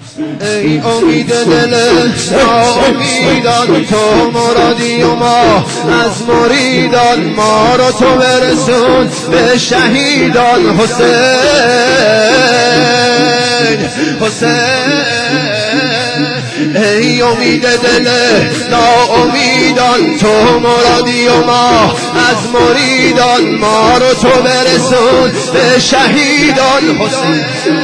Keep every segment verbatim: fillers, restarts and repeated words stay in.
ای امید دل ناامیدان تو مرادی و ما از مریدان ما رو تو برسون به شهیدان حسین حسین ای امید دل ناامیدان تو مرادی و ما از مریدان ما رو تو برسون به شهیدان حسین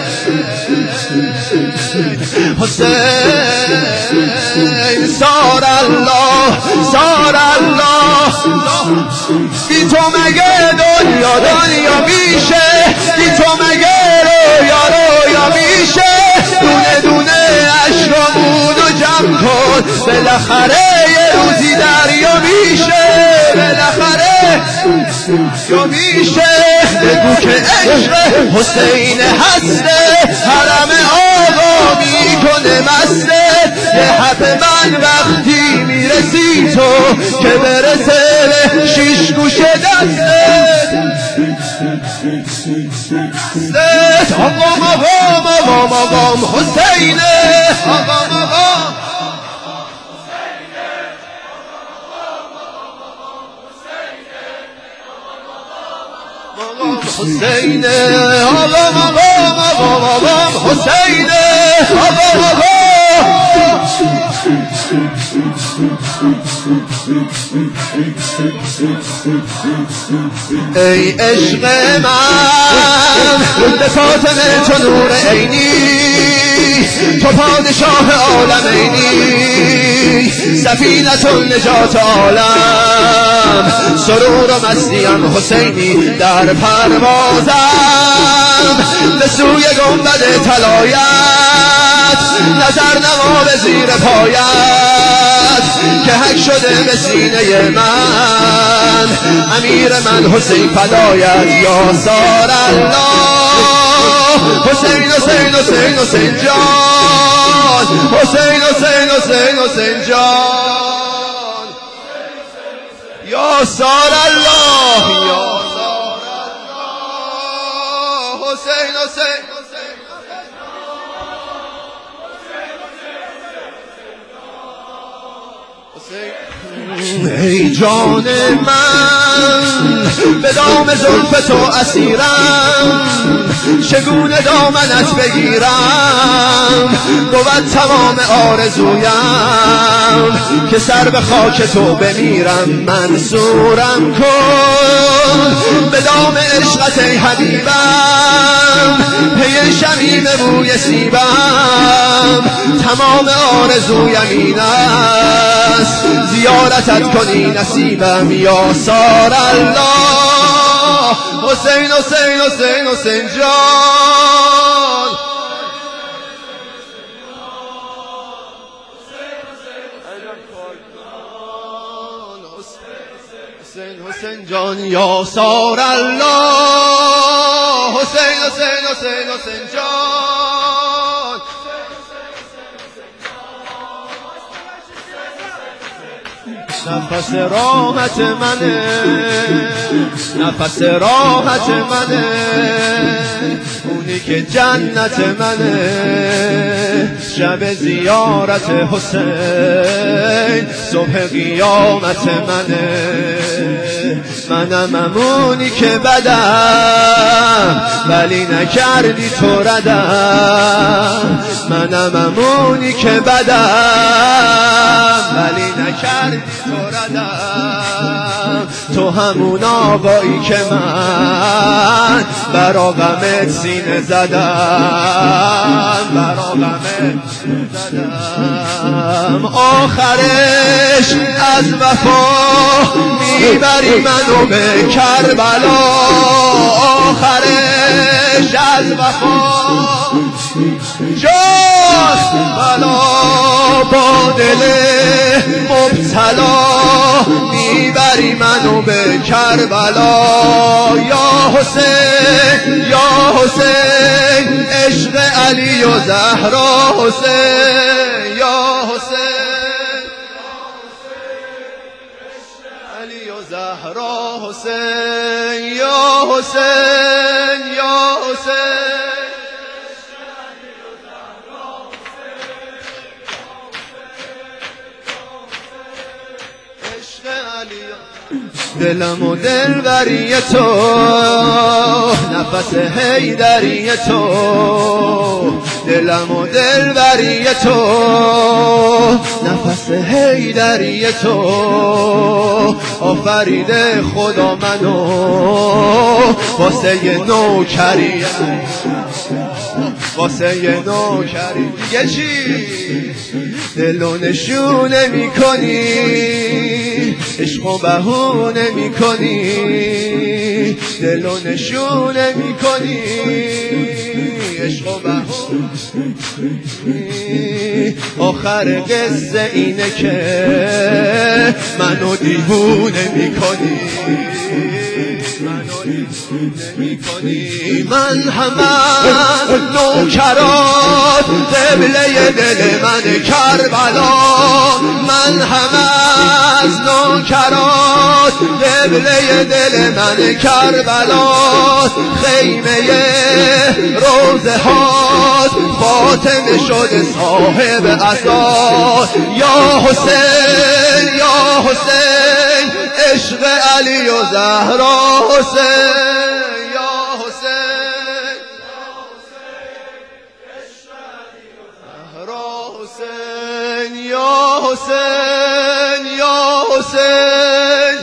حسین سار الله سار الله بی تو مگه دنیا دنیا میشه بی تو مگه رویا رویا میشه دونه دونه عشقامون رو جمع کن بالاخره یه روزی دریا میشه بالاخره یا میشه بگو که عشق حسین هسته حرم آقا میکنه مسته به حب من وقتی میرسی تو که برسه به شیش گوش دسته آقام آقام آقام آقام حسینه آقام آقام حسینه آقام آقام آقام آقام حسینه آقام آقام ای عشق من به فاطمه تو نور عینی تو پادشاه عالمینی سفینة النجات عالم سرور و مستیم حسینی در پروازم به سوی گنبد طلایت نظر نما به زیر پایت که حک شده به سینه من امیر من حسین فدایت یا سار الله حسین حسین حسین حسین جان حسین حسین حسین حسین جان یا سار الله یا سار الله حسین حسین ای جان من به دام زلف تو اسیرم چگونه دامنت بگیرم بود تمام آرزویم که سر به خاک تو بمیرم منصورم کن به دام عشقت ای حبیبم پی شمیم بوی سیبم تمام آرزویم این است زیارتت کنی نصیبم یا سار الله حسین حسین حسین حسین جان حسین حسین جان یا سار الله حسین حسین حسین حسین جان نفس راحت منه نفس راحت منه اونی که جنت منه شب زیارت حسین صبح قیامت منه منم امونی که بدم ولی نکردی تو ردم منم امونی که بدم ولی نکردی تو ردم تو همون آقایی که من برا غمت سینه زدم برا غمت زدم آخرش از وفا میبری منو به کربلا آخرش از وفا جاست بلا با دل مبتلا میبری منو به کربلا یا حسین یا حسین عشق علی و زهرا حسین یا حسین علی و زهرا حسین یا حسین یا حسین دلم و دلبری تو، نفس حیدری تو، دلم و دلبری تو، نفس حیدری تو، آفریده خدا منو واسه نوکری، واسه نوکری. دیگه چی؟ دلو نشونه میکنی، عشق و بهونه میکنی، دلو نشونه میکنی، عشق و بهونه میکنی. آخر قصه اینه که منو دیوونه میکنی، منو دیوونه میکنی. من همه نوکرات قبله دل من کربلا، من همه از نوکرات قبله دل من کربلا. خیمه روزه هات فاطمه شده صاحب عصا. یا حسین یا حسین عشق علی و زهرا حسین، یا حسین زهرا حسین، یا حسین یا حسین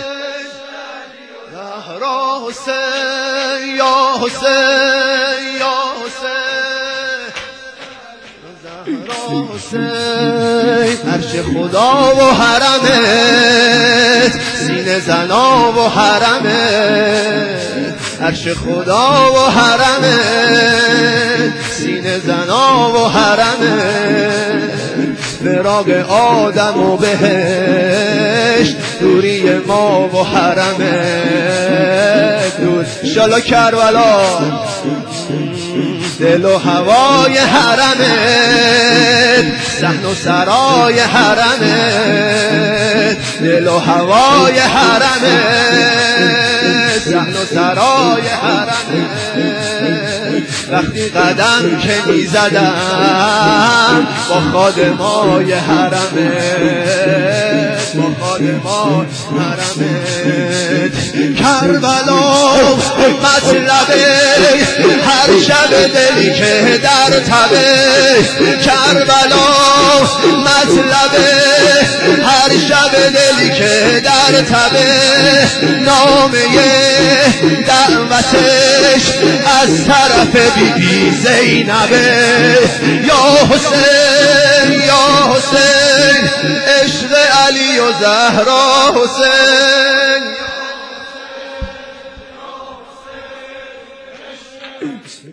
زهرا حسین، یا حسین یا حسین زهرا حسین. عرش خدا و حرمت سینه زنا و حرمت، عرش خدا و حرمت سینه زنا و حرمت. فراق آدم و بهشت دوری ما و حرمت دور. انشالله کربلا دل و هوای حرمت، صحن و سرای حرمت، دل و هوای حرمت، صحن و سرای حرمت. وقتی قدم که می زدم با خادمای حرمت، با خادمای حرمت. کربلا مطلبه هر شب دلی که در تبه، کربلا مطلبه هر شب دلی که در تبه. نامه دعوتش از طرف بی بی زینبه. یا حسین یا حسین عشق علی و زهرا حسین.